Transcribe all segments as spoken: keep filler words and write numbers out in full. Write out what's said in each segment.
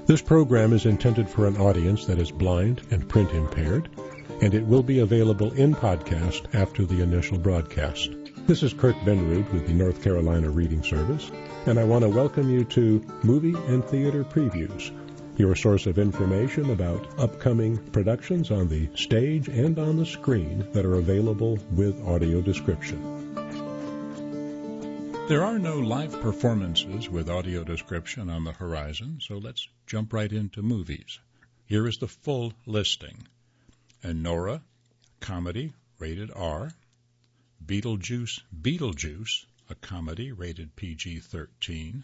This program is intended for an audience that is blind and print impaired, and it will be available in podcast after the initial broadcast. This is Kurt Benrud with the North Carolina Reading Service, and I want to welcome you to Movie and Theater Previews, your source of information about upcoming productions on the stage and on the screen that are available with audio description. There are no live performances with audio description on the horizon, so let's jump right into movies. Here is the full listing. Anora, comedy, rated R. Beetlejuice, Beetlejuice, a comedy, rated P G thirteen.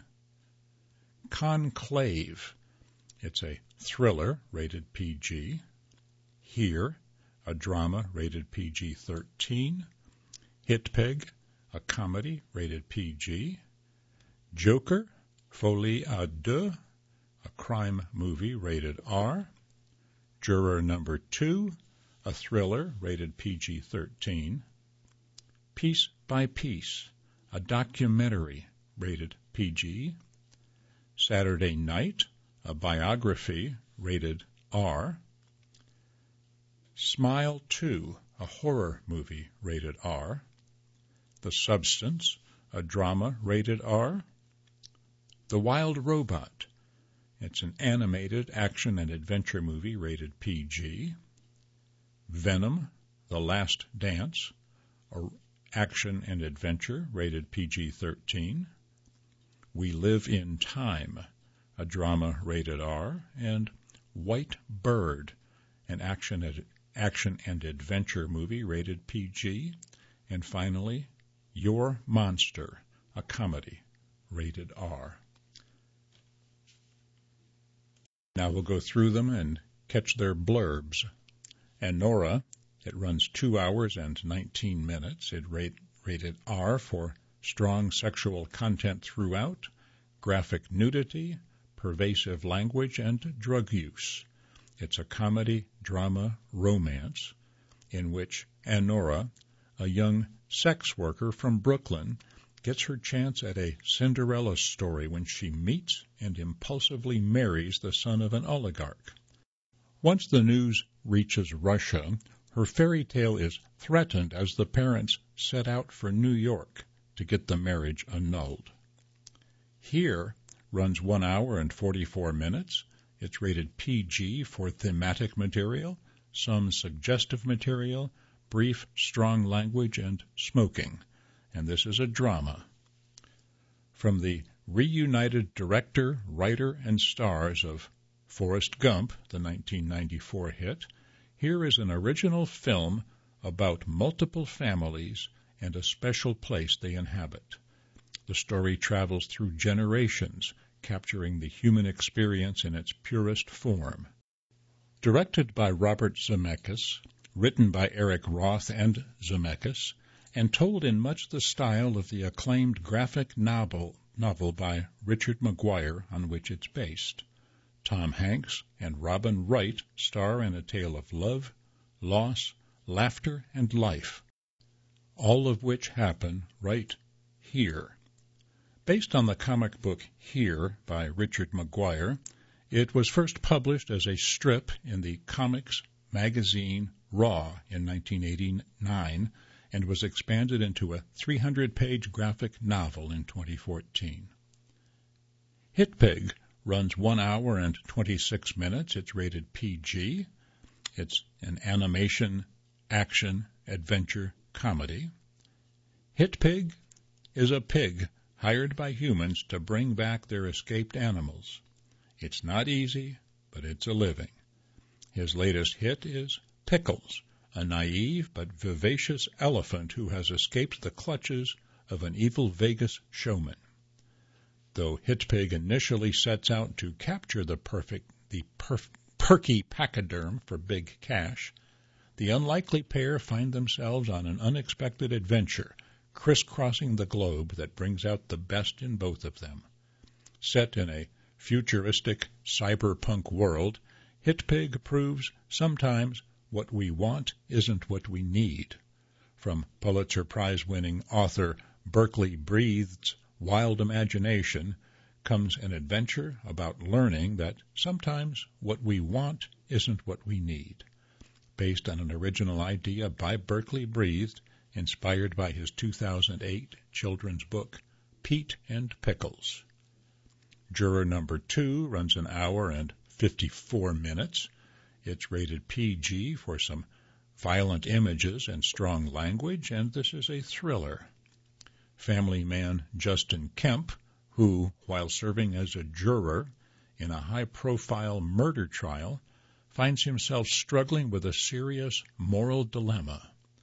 Conclave, it's a thriller, rated P G. Here, a drama, rated P G thirteen. Hit Pig, a comedy, rated P G. Joker, Folie à Deux, a crime movie, rated R. Juror Number Two, a thriller, rated P G thirteen. Piece by Piece, a documentary, rated P G. Saturday Night, a biography, rated R. Smile Two, a horror movie, rated R. The Substance, a drama, rated R. The Wild Robot, it's an animated action and adventure movie, rated P G. Venom, The Last Dance, a action and adventure, rated P G thirteen. We Live in Time, a drama, rated R. And White Bird, an action, ad- action and adventure movie, rated P G. And finally, Your Monster, a comedy, rated R. Now we'll go through them and catch their blurbs. Anora, it runs two hours and nineteen minutes. It rate, rated R for strong sexual content throughout, graphic nudity, pervasive language, and drug use. It's a comedy, drama, romance in which Anora, a young sex worker from Brooklyn, gets her chance at a Cinderella story when she meets and impulsively marries the son of an oligarch. Once the news reaches Russia, her fairy tale is threatened as the parents set out for New York to get the marriage annulled. Here runs one hour and forty-four minutes. It's rated P G for thematic material, some suggestive material, brief, strong language, and smoking. And this is a drama. From the reunited director, writer, and stars of Forrest Gump, the nineteen ninety-four hit, here is an original film about multiple families and a special place they inhabit. The story travels through generations, capturing the human experience in its purest form. Directed by Robert Zemeckis, written by Eric Roth and Zemeckis, and told in much the style of the acclaimed graphic novel, novel by Richard Maguire on which it's based. Tom Hanks and Robin Wright star in a tale of love, loss, laughter, and life, all of which happen right here. Based on the comic book Here by Richard Maguire, it was first published as a strip in the comics magazine Raw in nineteen eighty-nine and was expanded into a three hundred page graphic novel in twenty fourteen. Hit Pig runs one hour and twenty-six minutes. It's rated P G. It's an animation, action, adventure comedy. Hit Pig is a pig hired by humans to bring back their escaped animals. It's not easy, but it's a living. His latest hit is Pickles, a naive but vivacious elephant who has escaped the clutches of an evil Vegas showman. Though Hit Pig initially sets out to capture the perfect, the perf, perky pachyderm for big cash, the unlikely pair find themselves on an unexpected adventure, crisscrossing the globe that brings out the best in both of them. Set in a futuristic cyberpunk world, Hit Pig proves sometimes what we want isn't what we need. From Pulitzer Prize-winning author Berkeley Breathed's wild imagination comes an adventure about learning that sometimes what we want isn't what we need, based on an original idea by Berkeley Breathed, inspired by his two thousand eight children's book, Pete and Pickles. Juror number two runs an hour and fifty-four minutes. It's rated P G for some violent images and strong language, and this is a thriller. Family man Justin Kemp, who, while serving as a juror in a high-profile murder trial, finds himself struggling with a serious moral dilemma.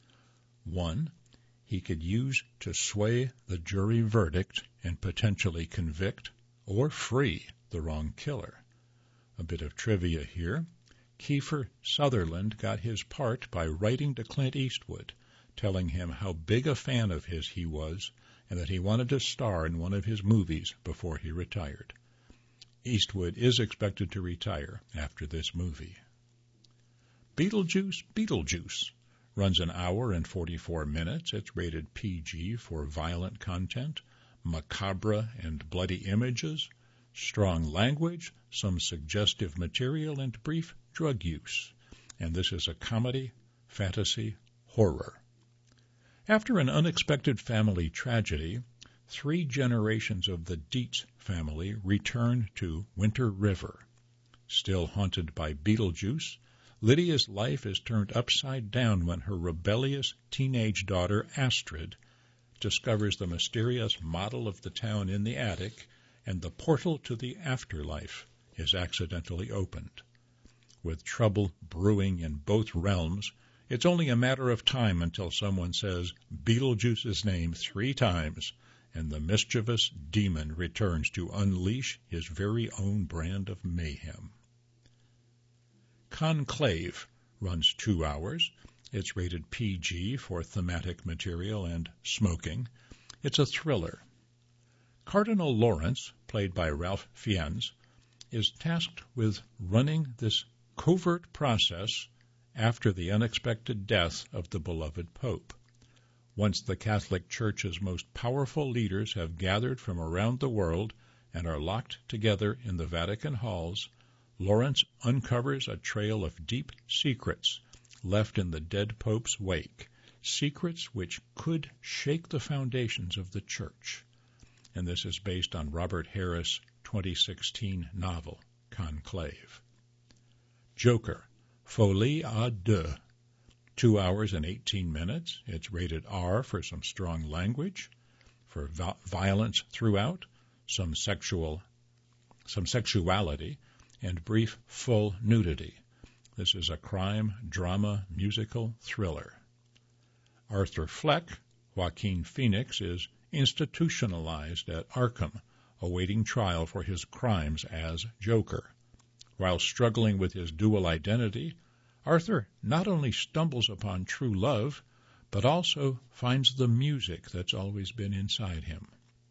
One he could use to sway the jury verdict and potentially convict or free the wrong killer. A bit of trivia here. Kiefer Sutherland got his part by writing to Clint Eastwood, telling him how big a fan of his he was and that he wanted to star in one of his movies before he retired. Eastwood is expected to retire after this movie. Beetlejuice, Beetlejuice runs an hour and forty-four minutes. It's rated P G for violent content, macabre and bloody images, strong language, some suggestive material, and brief drug use. And this is a comedy, fantasy, horror. After an unexpected family tragedy, three generations of the Dietz family return to Winter River. Still haunted by Beetlejuice, Lydia's life is turned upside down when her rebellious teenage daughter, Astrid, discovers the mysterious model of the town in the attic, and the portal to the afterlife is accidentally opened. With trouble brewing in both realms, it's only a matter of time until someone says Beetlejuice's name three times, and the mischievous demon returns to unleash his very own brand of mayhem. Conclave runs two hours. It's rated P G for thematic material and smoking. It's a thriller. Cardinal Lawrence, played by Ralph Fiennes, is tasked with running this covert process after the unexpected death of the beloved Pope. Once the Catholic Church's most powerful leaders have gathered from around the world and are locked together in the Vatican halls, Lawrence uncovers a trail of deep secrets left in the dead Pope's wake, secrets which could shake the foundations of the Church. And this is based on Robert Harris' twenty sixteen novel, Conclave. Joker, Folie à Deux, two hours and eighteen minutes. It's rated R for some strong language, for vi- violence throughout, some sexual, some sexuality, and brief full nudity. This is a crime, drama, musical thriller. Arthur Fleck, Joaquin Phoenix, is institutionalized at Arkham, awaiting trial for his crimes as Joker. While struggling with his dual identity, Arthur not only stumbles upon true love, but also finds the music that's always been inside him.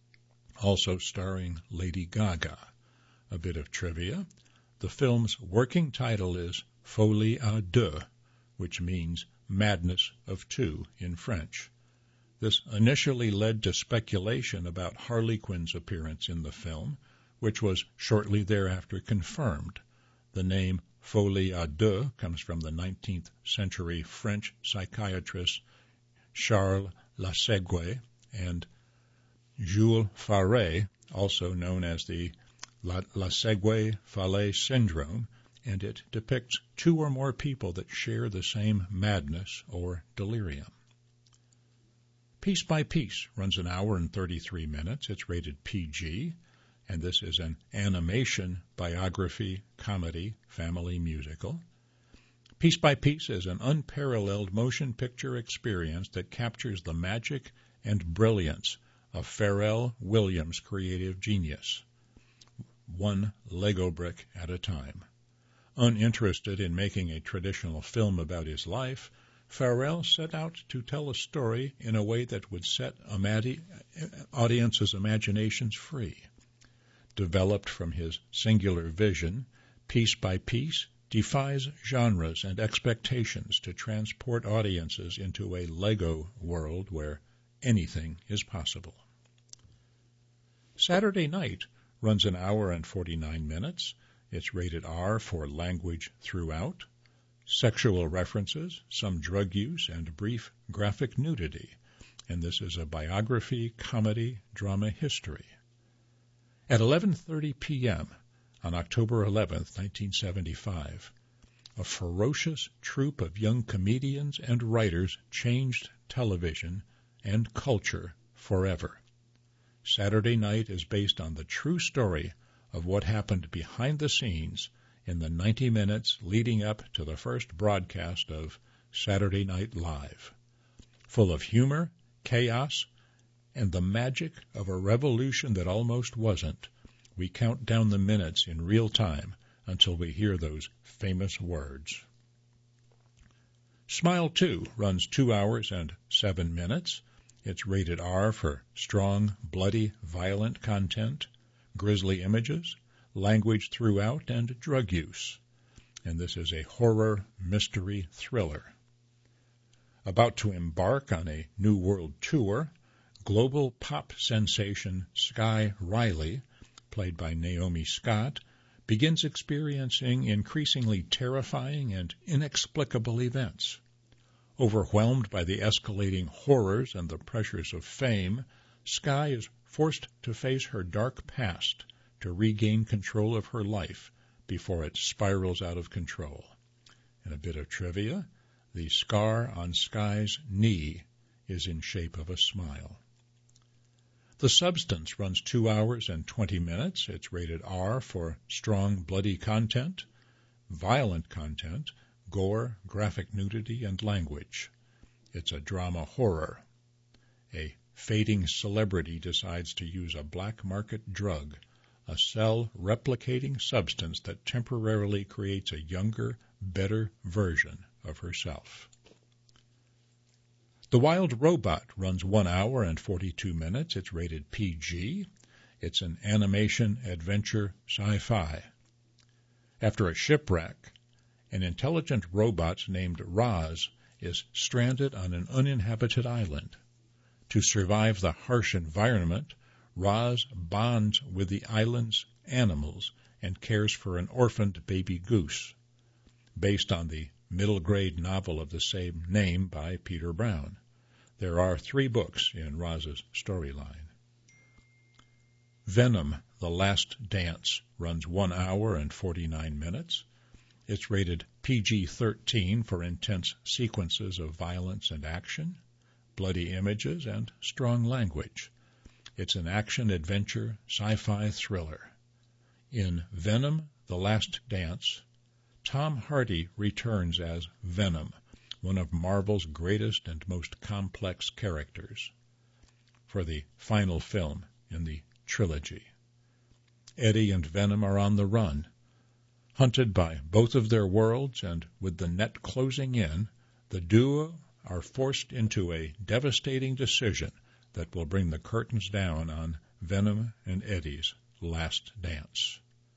Also starring Lady Gaga. A bit of trivia. The film's working title is Folie à Deux, which means madness of two in French. This initially led to speculation about Harley Quinn's appearance in the film, which was shortly thereafter confirmed. The name Folie à Deux comes from the nineteenth century French psychiatrist Charles Lassague and Jules Faré, also known as the Lassague-Fallait syndrome, and it depicts two or more people that share the same madness or delirium. Piece by Piece runs an hour and thirty-three minutes. It's rated P G, and this is an animation, biography, comedy, family musical. Piece by Piece is an unparalleled motion picture experience that captures the magic and brilliance of Pharrell Williams' creative genius, one Lego brick at a time. Uninterested in making a traditional film about his life, Pharrell set out to tell a story in a way that would set amadi- audiences' imaginations free. Developed from his singular vision, Piece by Piece defies genres and expectations to transport audiences into a Lego world where anything is possible. Saturday Night runs an hour and forty-nine minutes. It's rated R for language throughout, sexual references, some drug use, and brief graphic nudity. And this is a biography, comedy, drama history. At eleven thirty p.m. on October eleventh, nineteen seventy-five, a ferocious troupe of young comedians and writers changed television and culture forever. Saturday Night is based on the true story of what happened behind the scenes in the ninety minutes leading up to the first broadcast of Saturday Night Live. Full of humor, chaos, and the magic of a revolution that almost wasn't, we count down the minutes in real time until we hear those famous words. Smile two runs two hours and seven minutes. It's rated R for strong, bloody, violent content, grisly images, language throughout, and drug use. And this is a horror mystery thriller. About to embark on a New World tour, global pop sensation Sky Riley, played by Naomi Scott, begins experiencing increasingly terrifying and inexplicable events. Overwhelmed by the escalating horrors and the pressures of fame, Sky is forced to face her dark past to regain control of her life before it spirals out of control. And a bit of trivia, the scar on Sky's knee is in shape of a smile. The Substance runs two hours and twenty minutes. It's rated R for strong, bloody content, violent content, gore, graphic nudity, and language. It's a drama horror. A fading celebrity decides to use a black market drug, a cell-replicating substance that temporarily creates a younger, better version of herself. The Wild Robot runs one hour and forty-two minutes. It's rated P G. It's an animation, adventure, sci-fi. After a shipwreck, an intelligent robot named Roz is stranded on an uninhabited island. To survive the harsh environment, Roz bonds with the island's animals and cares for an orphaned baby goose, based on the middle-grade novel of the same name by Peter Brown. There are three books in Roz's storyline. Venom, The Last Dance, runs one hour and forty-nine minutes. It's rated P G thirteen for intense sequences of violence and action, bloody images, and strong language. It's an action-adventure sci-fi thriller. In Venom, The Last Dance, Tom Hardy returns as Venom, one of Marvel's greatest and most complex characters, for the final film in the trilogy. Eddie and Venom are on the run. Hunted by both of their worlds and with the net closing in, the duo are forced into a devastating decision that will bring the curtains down on Venom and Eddie's last dance.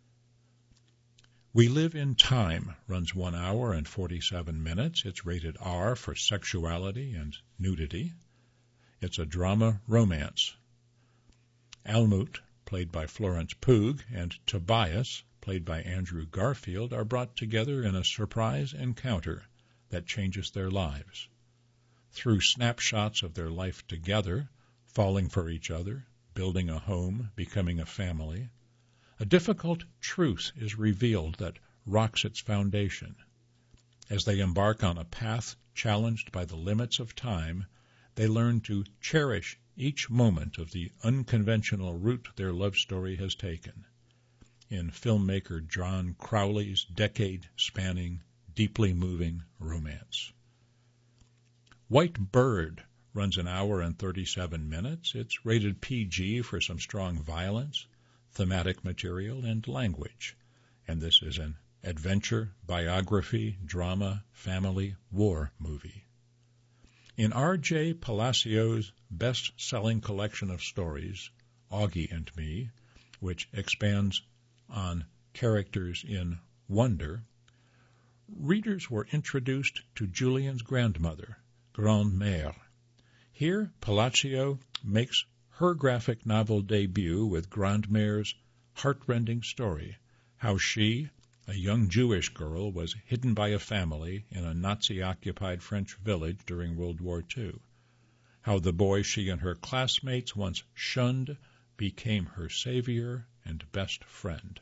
We Live in Time runs one hour and forty-seven minutes. It's rated R for sexuality and nudity. It's a drama romance. Almut, played by Florence Pugh, and Tobias, played by Andrew Garfield, are brought together in a surprise encounter that changes their lives. Through snapshots of their life together, falling for each other, building a home, becoming a family, a difficult truth is revealed that rocks its foundation. As they embark on a path challenged by the limits of time, they learn to cherish each moment of the unconventional route their love story has taken. In filmmaker John Crowley's decade-spanning, deeply moving romance. White Bird runs an hour and thirty-seven minutes. It's rated P G for some strong violence, thematic material, and language. And this is an adventure, biography, drama, family, war movie. In R J Palacios' best-selling collection of stories, Augie and Me, which expands on characters in Wonder, readers were introduced to Julian's grandmother, Grande-Mère. Here, Palacio makes her graphic novel debut with Grande-Mère's heartrending story, how she, a young Jewish girl, was hidden by a family in a Nazi-occupied French village during World War Two, how the boy she and her classmates once shunned became her savior and best friend.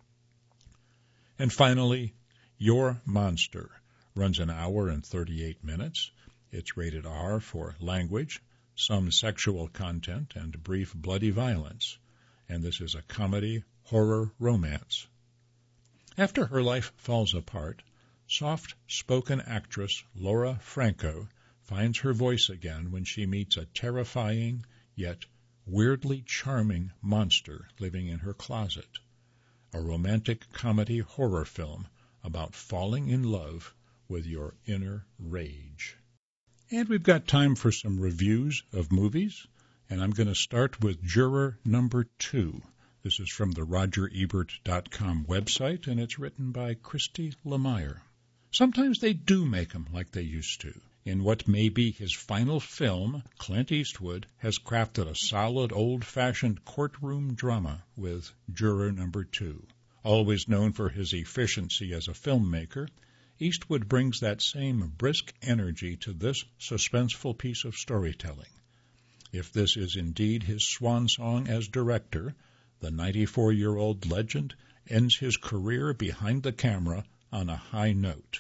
And finally, Your Monster runs an hour and thirty-eight minutes. It's rated R for language, some sexual content, and brief bloody violence. And this is a comedy, horror, romance. After her life falls apart, soft-spoken actress Laura Franco finds her voice again when she meets a terrifying, yet weirdly charming monster living in her closet. A romantic comedy horror film about falling in love with your inner rage. And we've got time for some reviews of movies, and I'm going to start with Juror Number Two. This is from the Roger Ebert dot com website, and it's written by Christy Lemire. Sometimes they do make them like they used to. In what may be his final film, Clint Eastwood has crafted a solid old-fashioned courtroom drama with Juror Number Two. Always known for his efficiency as a filmmaker, Eastwood brings that same brisk energy to this suspenseful piece of storytelling. If this is indeed his swan song as director, the ninety-four-year-old legend ends his career behind the camera on a high note.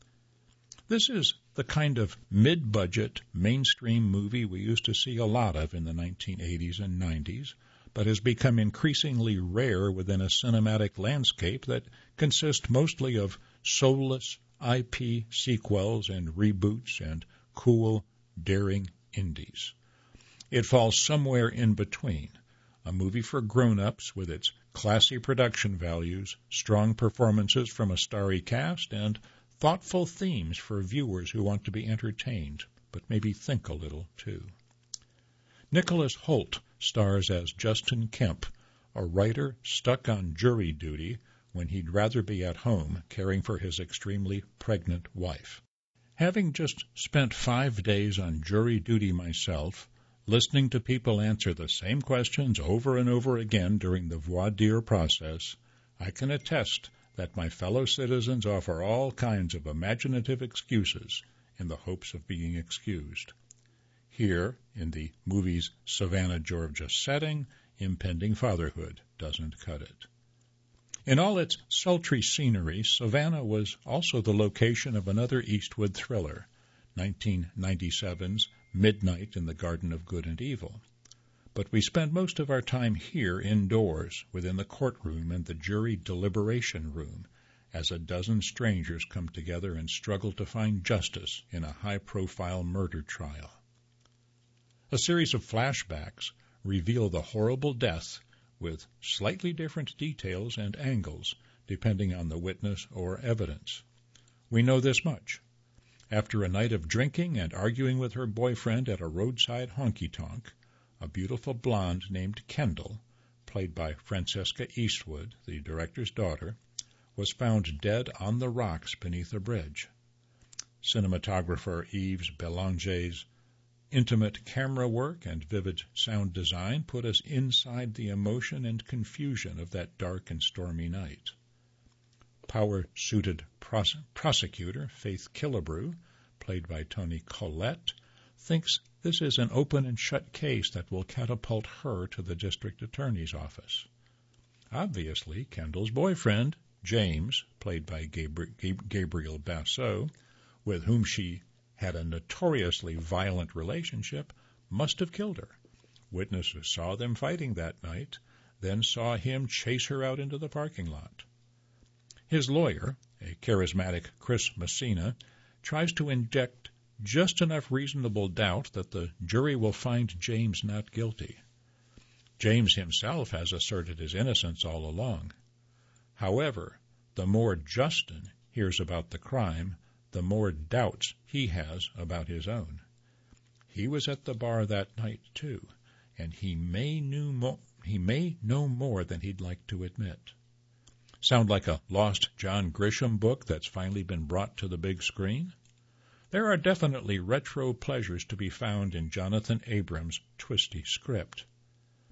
This is the kind of mid-budget, mainstream movie we used to see a lot of in the nineteen eighties and nineties, but has become increasingly rare within a cinematic landscape that consists mostly of soulless I P sequels and reboots and cool, daring indies. It falls somewhere in between, a movie for grown-ups with its classy production values, strong performances from a starry cast, and thoughtful themes for viewers who want to be entertained, but maybe think a little, too. Nicholas Hoult stars as Justin Kemp, a writer stuck on jury duty when he'd rather be at home caring for his extremely pregnant wife. Having just spent five days on jury duty myself, listening to people answer the same questions over and over again during the voir dire process, I can attest that my fellow citizens offer all kinds of imaginative excuses in the hopes of being excused. Here, in the movie's Savannah, Georgia setting, impending fatherhood doesn't cut it. In all its sultry scenery, Savannah was also the location of another Eastwood thriller, nineteen ninety-seven's Midnight in the Garden of Good and Evil. But we spend most of our time here indoors, within the courtroom and the jury deliberation room, as a dozen strangers come together and struggle to find justice in a high-profile murder trial. A series of flashbacks reveal the horrible death with slightly different details and angles, depending on the witness or evidence. We know this much. After a night of drinking and arguing with her boyfriend at a roadside honky-tonk, a beautiful blonde named Kendall, played by Francesca Eastwood, the director's daughter, was found dead on the rocks beneath a bridge. Cinematographer Yves Belanger's intimate camera work and vivid sound design put us inside the emotion and confusion of that dark and stormy night. Power-suited pros- prosecutor Faith Killebrew, played by Toni Collette, thinks this is an open and shut case that will catapult her to the district attorney's office. Obviously, Kendall's boyfriend, James, played by Gabri- Gabriel Basso, with whom she had a notoriously violent relationship, must have killed her. Witnesses saw them fighting that night, then saw him chase her out into the parking lot. His lawyer, a charismatic Chris Messina, tries to inject just enough reasonable doubt that the jury will find James not guilty. James himself has asserted his innocence all along. However, the more Justin hears about the crime, the more doubts he has about his own. He was at the bar that night, too, and he may, knew mo- he may know more than he'd like to admit. Sound like a lost John Grisham book that's finally been brought to the big screen? There are definitely retro pleasures to be found in Jonathan Abrams' twisty script.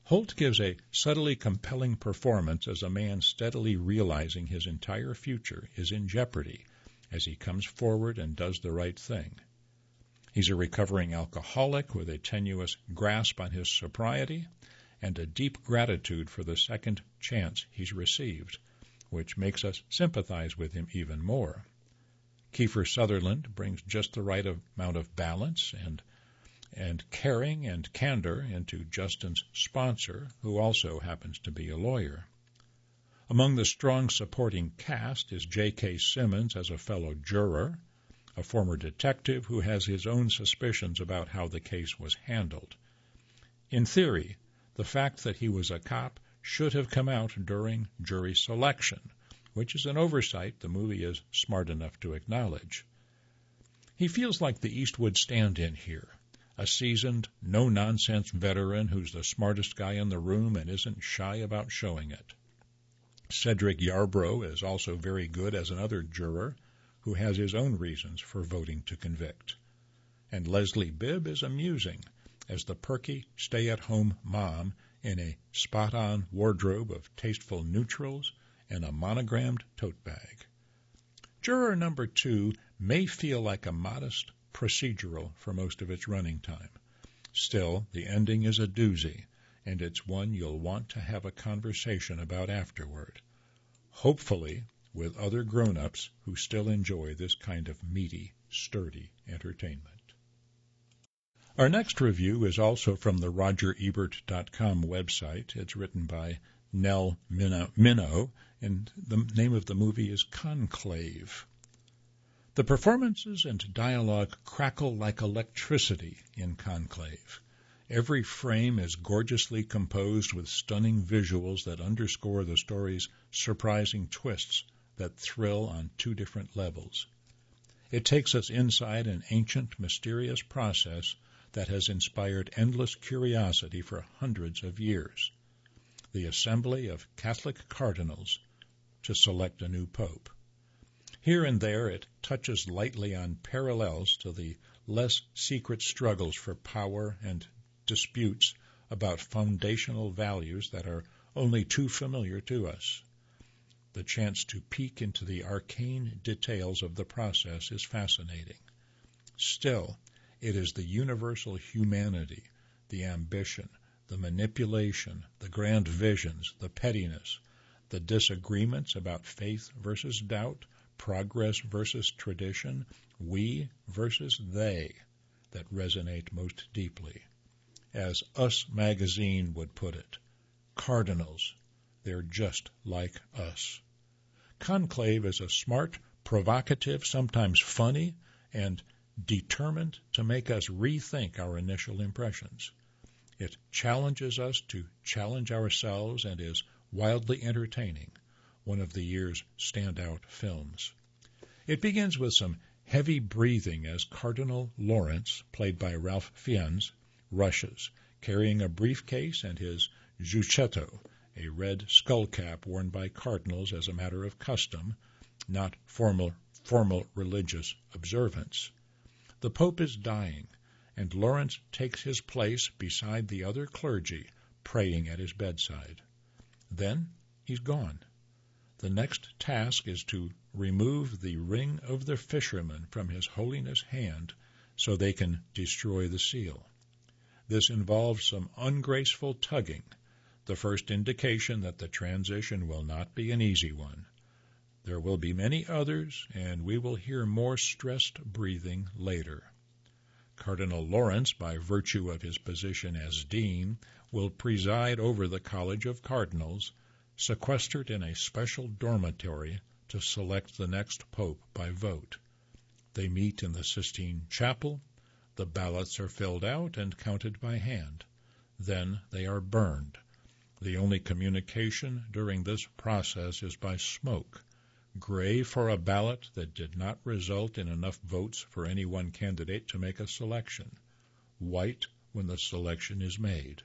Holt gives a subtly compelling performance as a man steadily realizing his entire future is in jeopardy as he comes forward and does the right thing. He's a recovering alcoholic with a tenuous grasp on his sobriety and a deep gratitude for the second chance he's received, which makes us sympathize with him even more. Kiefer Sutherland brings just the right amount of balance and and caring and candor into Justin's sponsor, who also happens to be a lawyer. Among the strong supporting cast is J K. Simmons as a fellow juror, a former detective who has his own suspicions about how the case was handled. In theory, the fact that he was a cop should have come out during jury selection, which is an oversight the movie is smart enough to acknowledge. He feels like the Eastwood stand-in here, a seasoned, no-nonsense veteran who's the smartest guy in the room and isn't shy about showing it. Cedric Yarbrough is also very good as another juror who has his own reasons for voting to convict. And Leslie Bibb is amusing as the perky, stay-at-home mom in a spot-on wardrobe of tasteful neutrals and a monogrammed tote bag. Juror number two may feel like a modest procedural for most of its running time. Still, the ending is a doozy, and it's one you'll want to have a conversation about afterward, hopefully with other grown-ups who still enjoy this kind of meaty, sturdy entertainment. Our next review is also from the Roger Ebert dot com website. It's written by Nell Minow, and the name of the movie is Conclave. The performances and dialogue crackle like electricity in Conclave. Every frame is gorgeously composed with stunning visuals that underscore the story's surprising twists that thrill on two different levels. It takes us inside an ancient, mysterious process that has inspired endless curiosity for hundreds of years. The assembly of Catholic cardinals to select a new pope. Here and there it touches lightly on parallels to the less secret struggles for power and disputes about foundational values that are only too familiar to us. The chance to peek into the arcane details of the process is fascinating. Still, it is the universal humanity, the ambition, the manipulation, the grand visions, the pettiness, the disagreements about faith versus doubt, progress versus tradition, we versus they, that resonate most deeply. As Us magazine would put it, cardinals, they're just like us. Conclave is a smart, provocative, sometimes funny, and determined to make us rethink our initial impressions. It challenges us to challenge ourselves and is wildly entertaining, one of the year's standout films. It begins with some heavy breathing as Cardinal Lawrence, played by Ralph Fiennes, rushes, carrying a briefcase and his giucchetto, a red skullcap worn by cardinals as a matter of custom, not formal, formal religious observance. The Pope is dying, and Lawrence takes his place beside the other clergy, praying at his bedside. Then he's gone. The next task is to remove the ring of the fisherman from His Holiness' hand so they can destroy the seal. This involves some ungraceful tugging, the first indication that the transition will not be an easy one. There will be many others, and we will hear more stressed breathing later. Cardinal Lawrence, by virtue of his position as dean, will preside over the College of Cardinals, sequestered in a special dormitory to select the next pope by vote. They meet in the Sistine Chapel. The ballots are filled out and counted by hand. Then they are burned. The only communication during this process is by smoke, gray for a ballot that did not result in enough votes for any one candidate to make a selection, white when the selection is made.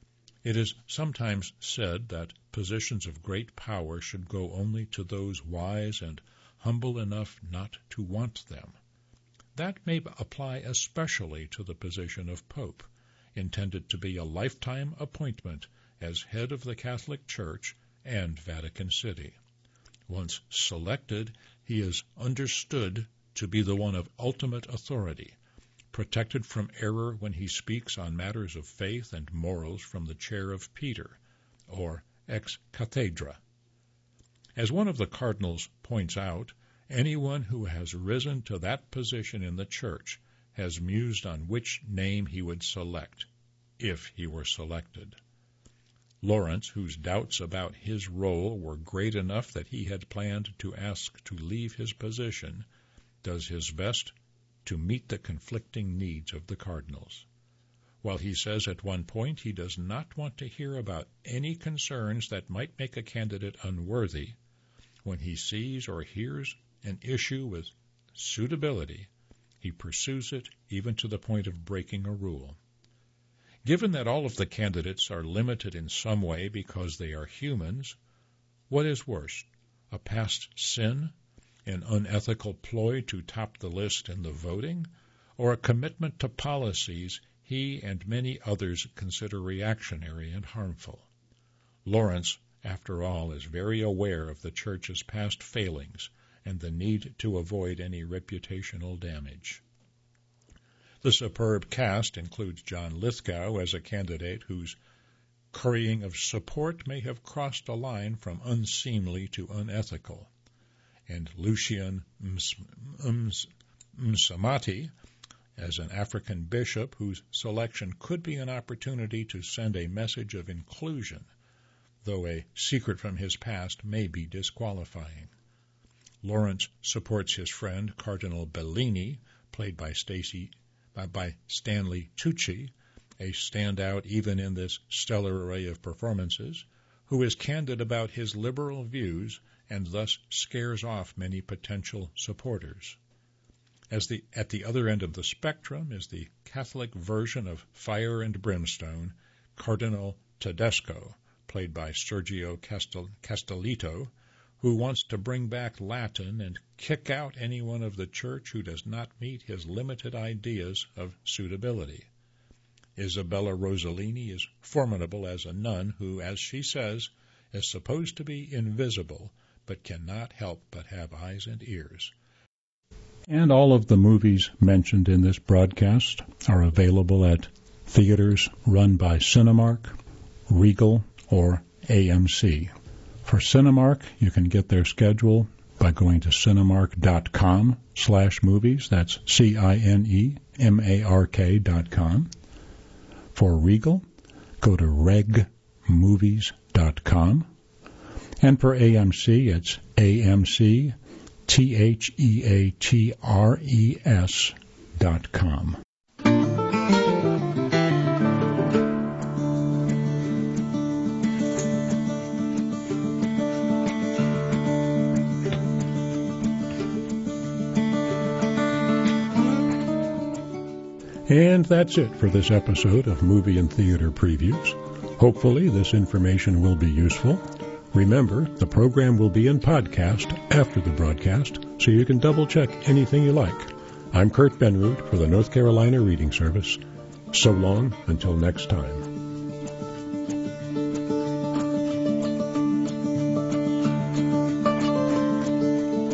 It is sometimes said that positions of great power should go only to those wise and humble enough not to want them. That may apply especially to the position of Pope, intended to be a lifetime appointment as head of the Catholic Church and Vatican City. Once selected, he is understood to be the one of ultimate authority, protected from error when he speaks on matters of faith and morals from the chair of Peter, or ex cathedra. As one of the cardinals points out, anyone who has risen to that position in the Church has mused on which name he would select, if he were selected. Lawrence, whose doubts about his role were great enough that he had planned to ask to leave his position, does his best to meet the conflicting needs of the cardinals. While he says at one point he does not want to hear about any concerns that might make a candidate unworthy, when he sees or hears an issue with suitability, he pursues it even to the point of breaking a rule. Given that all of the candidates are limited in some way because they are humans, what is worse, a past sin, an unethical ploy to top the list in the voting, or a commitment to policies he and many others consider reactionary and harmful? Lawrence, after all, is very aware of the Church's past failings and the need to avoid any reputational damage. The superb cast includes John Lithgow as a candidate whose currying of support may have crossed a line from unseemly to unethical, and Lucian Msamati as an African bishop whose selection could be an opportunity to send a message of inclusion, though a secret from his past may be disqualifying. Lawrence supports his friend Cardinal Bellini, played by Stacy, uh, by Stanley Tucci, a standout even in this stellar array of performances, who is candid about his liberal views and thus scares off many potential supporters. As the, at the other end of the spectrum is the Catholic version of Fire and Brimstone, Cardinal Tedesco, played by Sergio Castel, Castellito, who wants to bring back Latin and kick out anyone of the Church who does not meet his limited ideas of suitability. Isabella Rossellini is formidable as a nun who, as she says, is supposed to be invisible, but cannot help but have eyes and ears. And all of the movies mentioned in this broadcast are available at theaters run by Cinemark, Regal, or A M C. For Cinemark, you can get their schedule by going to cinemark.com slash movies. That's C I N E M A R K dot com. For Regal, go to reg movies dot com. And for A M C, it's A M C, T H E A T R E S dot com. And that's it for this episode of Movie and Theater Previews. Hopefully this information will be useful. Remember, the program will be in podcast after the broadcast, so you can double-check anything you like. I'm Kurt Benrud for the North Carolina Reading Service. So long until next time.